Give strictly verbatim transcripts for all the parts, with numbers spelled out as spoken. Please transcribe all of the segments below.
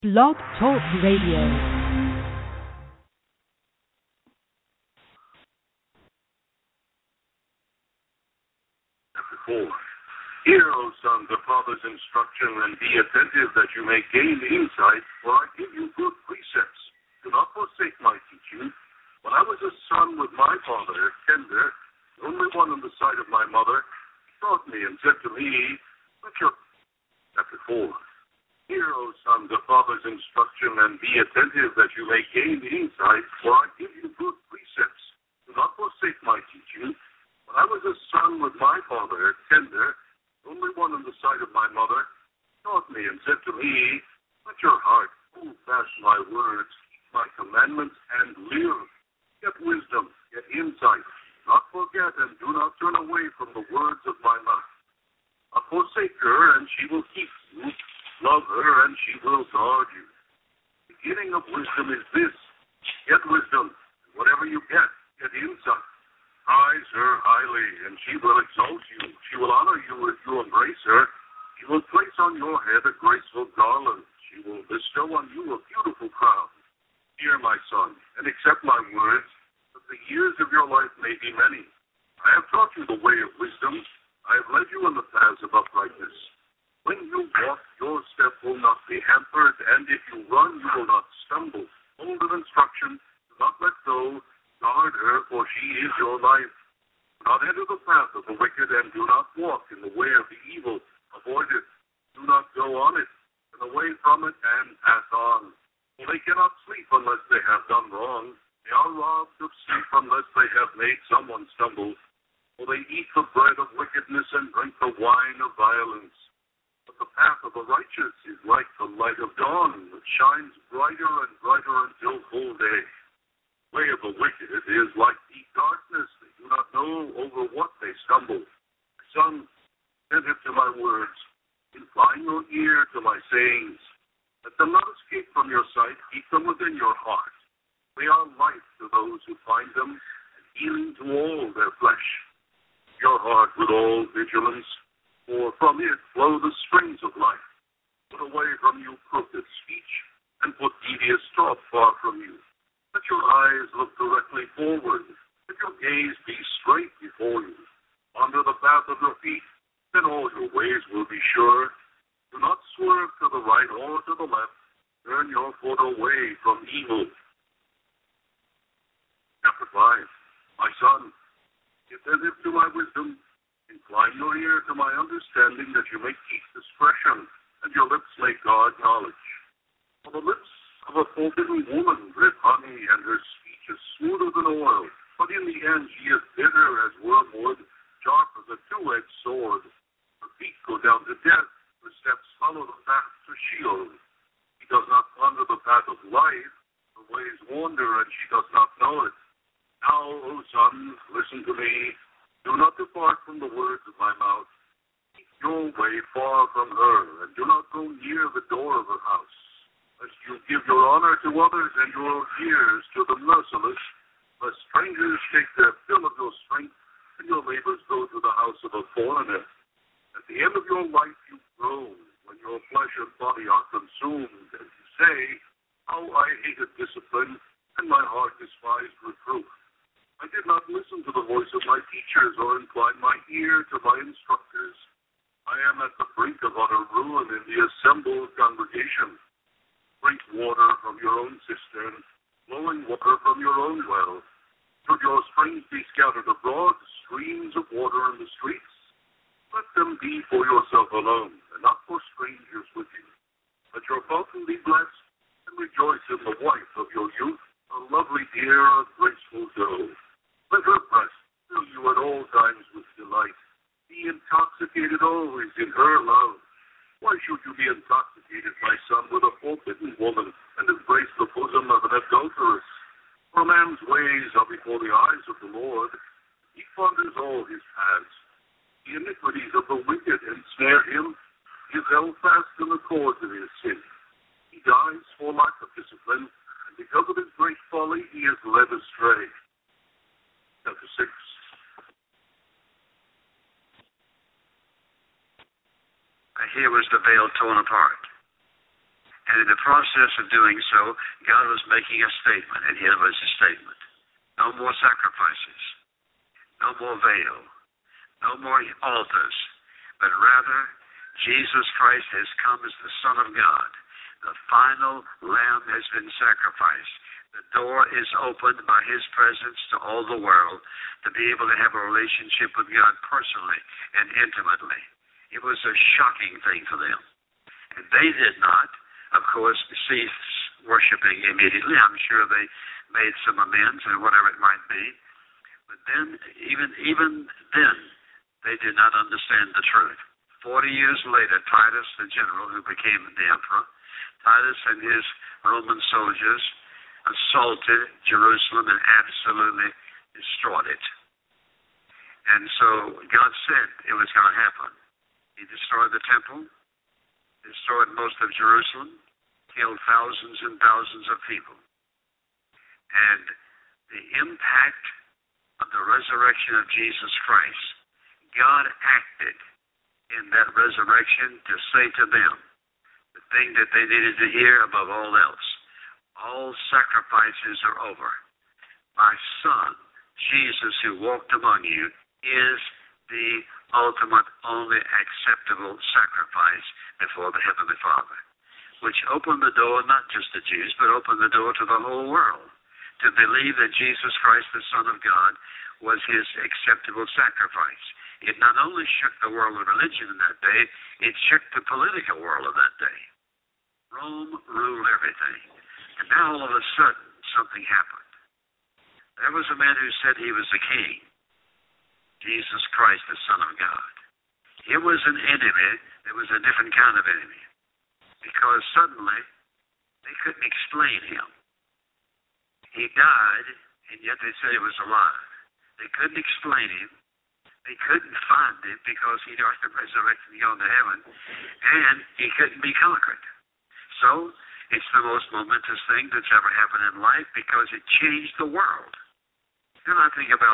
Blog Talk Radio. Four. Hear, O sons, the Father's instruction, and be attentive that you may gain insight, for I give you good precepts. Do not forsake my teaching. When I was a son with my father, tender, the only one in the sight of my mother, he taught me and said to me, Richard, chapter four. Hear, O sons, the Father's instruction, and be attentive that you may gain insight, for I give you good precepts. Do not forsake my teaching. When I was a son with my father, tender, the only one in the sight of my mother, taught me and said to me, Let your heart hold fast my words, keep my commandments, and live. Get wisdom, get insight. Do not forget and do not turn away from the words of my mouth. Not forsake her, and she will keep you. Love her, and she will guard you. The beginning of wisdom is this: get wisdom. Whatever you get, get insight. Prize her highly, and she will exalt you. She will honor you if you embrace her. She will place on your head a graceful garland. She will bestow on you a beautiful crown. Hear, my son, and accept my words, that the years of your life may be many. I have taught you the way of wisdom. I have led you in the paths of uprightness. When you walk, your step will not be hampered, and if you run, you will not stumble. Hold of instruction, do not let go. Guard her, for she is your life. Do not enter the path of the wicked, and do not walk in the way of the evil. Avoid it. Do not go on it. Turn away from it, and pass on. For they cannot sleep unless they have done wrong. They are robbed of sleep unless they have made someone stumble. For they eat the bread of wickedness and drink the wine of violence. But the path of the righteous is like the light of dawn, which shines brighter and brighter until full day. The way of the wicked is like deep darkness. They do not know over what they stumble. My son, attentive to my words, incline your ear to my sayings. Let them not escape from your sight. Keep them within your heart. They are life to those who find them, and healing to all their flesh. Your heart with all vigilance, for from it flow the springs of life. Put away from you crooked speech, and put devious talk far from you. Let your eyes look directly forward. Let your gaze be straight before you. Under the path of your feet, then all your ways will be sure. Do not swerve to the right or to the left. Turn your foot away from evil. Chapter five. My son, be attentive to my wisdom. Incline your ear to my understanding, that you may keep discretion, and your lips may guard knowledge. For the lips of a forbidden woman drip honey, and her speech is smoother than oil. But in the end she is bitter as wormwood, sharp as a two-edged sword. Her feet go down to death, her steps follow the path to Sheol. She does not wander the path of life, her ways wander, and she does not know it. Now, O son, listen to me. Do not depart from the words of my mouth. Keep your way far from her, and do not go near the door of her house, lest you give your honor to others and your ears to the merciless, lest strangers take their fill of your strength, and your labors go to the house of a foreigner. At the end of your life you groan, when your flesh and body are consumed, and you say, How I hated discipline, and my heart despised reproof. I did not listen to the voice of my teachers or incline my ear to my instructors. I am at the brink of utter ruin in the assembled congregation. Drink water from your own cistern, flowing water from your own well. Should your springs be scattered abroad, streams of water in the streets? Let them be for yourself alone, and not for strangers with you. Let your fountain be blessed, and rejoice in the wife of your youth, a lovely dear, a graceful doe. Let her breast fill you at all times with delight. Be intoxicated always in her love. Why should you be intoxicated, my son, with a forbidden woman, and embrace the bosom of an adulteress? For man's ways are before the eyes of the Lord. He ponders all his paths. The iniquities of the wicked ensnare him. He is held fast in the cords of his sin. He dies for lack of discipline, and because of his great folly he is led astray. Chapter six. Here was the veil torn apart, And in the process of doing so, God was making a statement, and here was his statement. No more sacrifices, no more veil, no more altars, but rather Jesus Christ has come as the Son of God. The final lamb has been sacrificed. The door is opened by his presence to all the world to be able to have a relationship with God personally and intimately. It was a shocking thing for them. And they did not, of course, cease worshiping immediately. I'm sure they made some amends or whatever it might be. But then, even even then, they did not understand the truth. Forty years later, Titus, the general who became the emperor, Titus and his Roman soldiers assaulted Jerusalem and absolutely destroyed it. And so God said it was going to happen. He destroyed the temple, destroyed most of Jerusalem, killed thousands and thousands of people. And the impact of the resurrection of Jesus Christ, God acted in that resurrection to say to them the thing that they needed to hear above all else. All sacrifices are over. My Son, Jesus, who walked among you, is the ultimate, only acceptable sacrifice before the Heavenly Father, which opened the door not just to Jews, but opened the door to the whole world to believe that Jesus Christ, the Son of God, was his acceptable sacrifice. It not only shook the world of religion in that day, it shook the political world of that day. Rome ruled everything. And now all of a sudden, something happened. There was a man who said he was a king, Jesus Christ, the Son of God. Here was an enemy that was a different kind of enemy, because suddenly they couldn't explain him. He died, and yet they said he was alive. They couldn't explain him. They couldn't find him because he wasn't resurrected and gone to heaven, and he couldn't be conquered. So it's the most momentous thing that's ever happened in life because it changed the world. Then I think about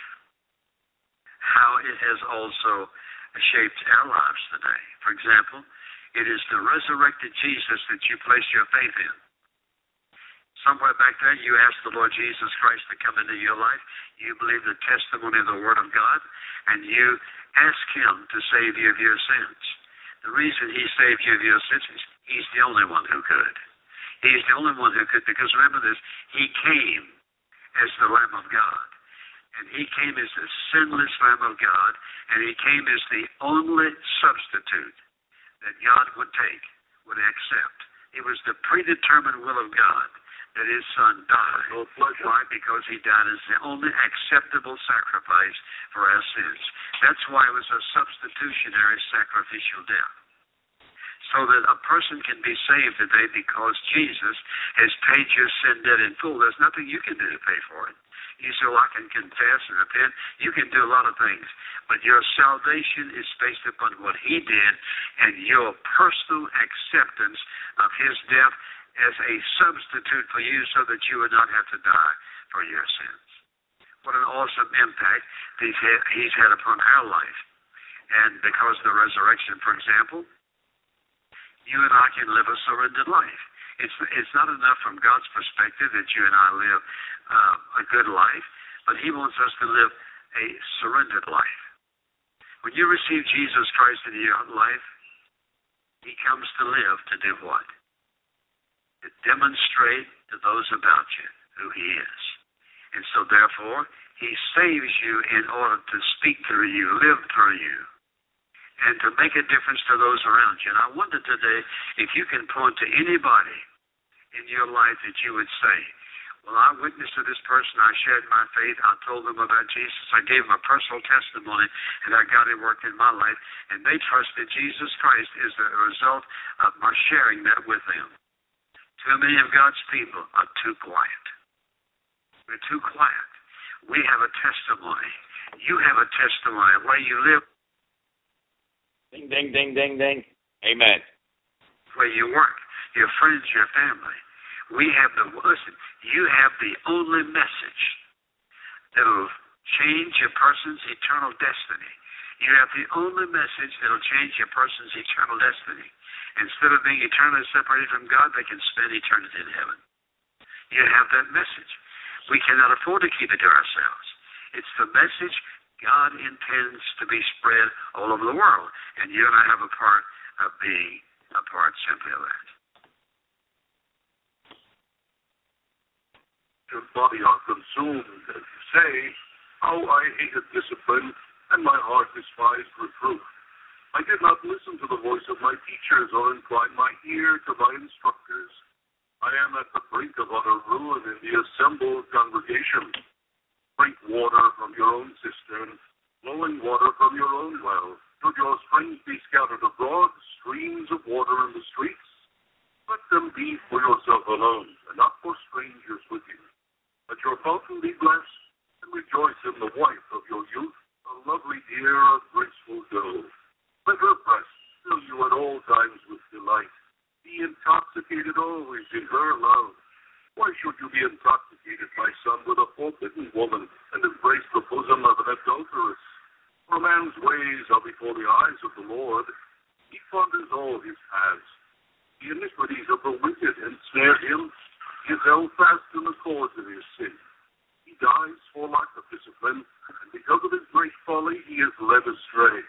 how it has also shaped our lives today. For example, it is the resurrected Jesus that you place your faith in. Somewhere back there, you asked the Lord Jesus Christ to come into your life. You believe the testimony of the Word of God, and you ask him to save you of your sins. The reason he saved you of your sins is he's the only one who could. He's the only one who could, because remember this, he came as the Lamb of God. And he came as the sinless Lamb of God, and he came as the only substitute that God would take, would accept. It was the predetermined will of God that his Son died. Why? Because he died as the only acceptable sacrifice for our sins. That's why it was a substitutionary sacrificial death. So that a person can be saved today because Jesus has paid your sin debt in full. There's nothing you can do to pay for it. You say, well, I can confess and repent. You can do a lot of things. But your salvation is based upon what he did and your personal acceptance of his death as a substitute for you so that you would not have to die for your sins. What an awesome impact he's had, he's had upon our life. And because of the resurrection, for example, you and I can live a surrendered life. It's it's not enough from God's perspective that you and I live uh, a good life, but he wants us to live a surrendered life. When you receive Jesus Christ into your life, he comes to live to do what? To demonstrate to those about you who he is. And so therefore, he saves you in order to speak through you, live through you, and to make a difference to those around you. And I wonder today if you can point to anybody in your life that you would say, well, I witnessed to this person, I shared my faith, I told them about Jesus, I gave them a personal testimony, and I got it worked in my life, and they trusted Jesus Christ as a result of my sharing that with them. Too many of God's people are too quiet. We're too quiet. We have a testimony. You have a testimony of where you live. Ding, ding, ding, ding, ding. Amen. Where you work, your friends, your family. We have the, listen, you have the only message that will change a person's eternal destiny. You have the only message that will change a person's eternal destiny. Instead of being eternally separated from God, they can spend eternity in heaven. You have that message. We cannot afford to keep it to ourselves. It's the message God intends to be spread all over the world. And you and I have a part of being a part simply of that. Your body are consumed, as you say, how I hated discipline, and my heart despised reproof. I did not listen to the voice of my teachers or incline my ear to my instructors. I am at the brink of utter ruin in the assembled congregation. Drink water from your own cistern, flowing water from your own well. Should your springs be scattered abroad, streams of water in the streets? Let them be for yourself alone, and not for strangers with you. Let your fountain be blessed, and rejoice in the wife of your youth, a lovely dear, a graceful doe. Let her breast fill you at all times with delight. Be intoxicated always in her love. Why should you be intoxicated, my son, with a forbidden woman, and embrace the bosom of an adulteress? For a man's ways are before the eyes of the Lord. He ponders all his paths. The iniquities of the wicked ensnare him. He is held fast in the cause of his sin. He dies for lack of discipline, and because of his great folly, he is led astray.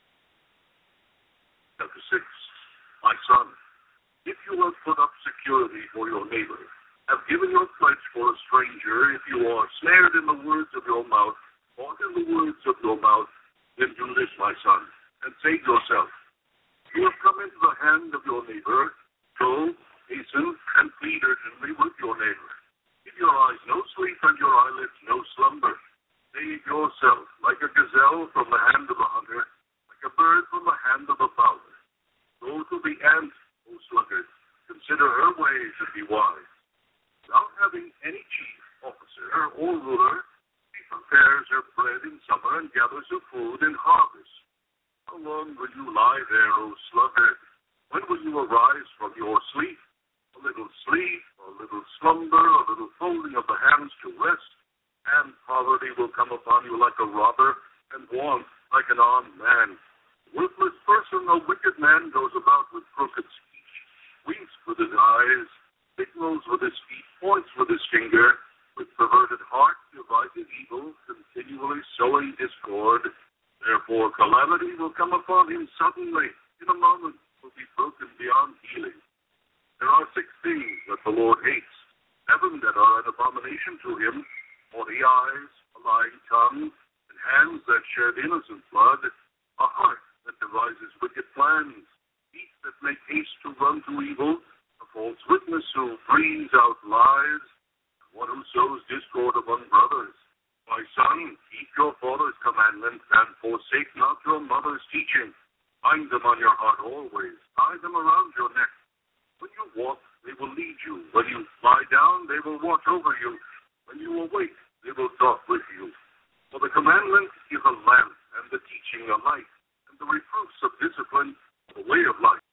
Chapter six. My son, if you have put up security for your neighbor, have given your pledge for a stranger, if you are snared in the words of your mouth, or in the words of your mouth, then do this, my son, and save yourself. You have come into the hand of your neighbor. Go, hasten, and plead urgently with your neighbor. Give your eyes no sleep and your eyelids no slumber. Save yourself like a gazelle from the hand of a hunter, like a bird from the hand of a fowler. Go to the ant, O sluggard. Consider her ways and be wise. Without having any chief, officer, or ruler, she prepares her bread in summer and gathers her food in harvest. How long will you lie there, O sluggard? When will you arise from your sleep? A little sleep, a little slumber, a little folding of the hands to rest, and poverty will come upon you like a robber, and want like an armed man. Worthless person, a wicked man, goes about with crooked speech, winks with his eyes, signals with his feet, points with his finger, with perverted heart devises evil, continually sowing discord. Therefore calamity will come upon him suddenly, in a moment will be broken beyond healing. There are six things that the Lord hates, seven that are an abomination to him: forty eyes, a lying tongue, and hands that shed innocent blood, a heart that devises wicked plans, feet that make haste to run to evil, a false witness who breathes out lies, and one who sows discord among brothers. My son, keep your father's commandments, and forsake not your mother's teaching. Bind them on your heart always, tie them around your neck. When you walk, they will lead you. When you lie down, they will watch over you. When you awake, they will talk with you. For the commandment is a lamp, and the teaching a light, and the reproofs of discipline the way of life.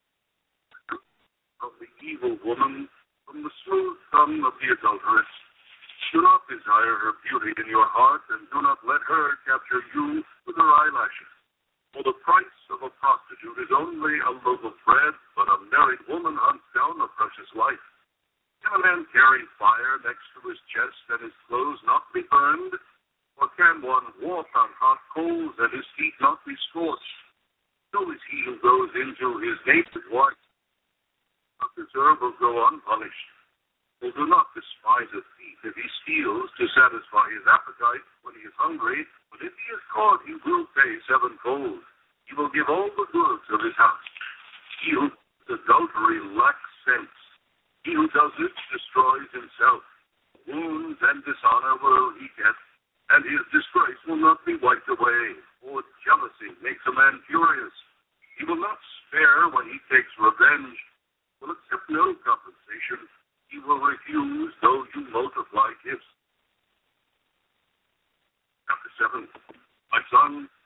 Of the evil woman, from the smooth tongue of the adulteress, do not desire her beauty in your heart, and do not let her capture you with her eyelashes. For the price of a prostitute is only a loaf of bread, but a married woman hunts down a precious life. Can a man carry fire next to his chest and his clothes not be burned? Or can one walk on hot coals and his feet not be scorched? So is he who goes into his naked wife. Not deserve will go unpunished. So do not despise a thief if he steals to satisfy his appetite when he is hungry, but if he is caught, he will pay sevenfold. He will give all the goods of his house. He who does adultery lacks sense. He who does it destroys himself. Wounds and dishonor will he get, and his disgrace will not be wiped away. For jealousy makes a man furious. He will not spare when he takes revenge, will accept no compensation. He will refuse though you multiply gifts. Chapter seven. My son,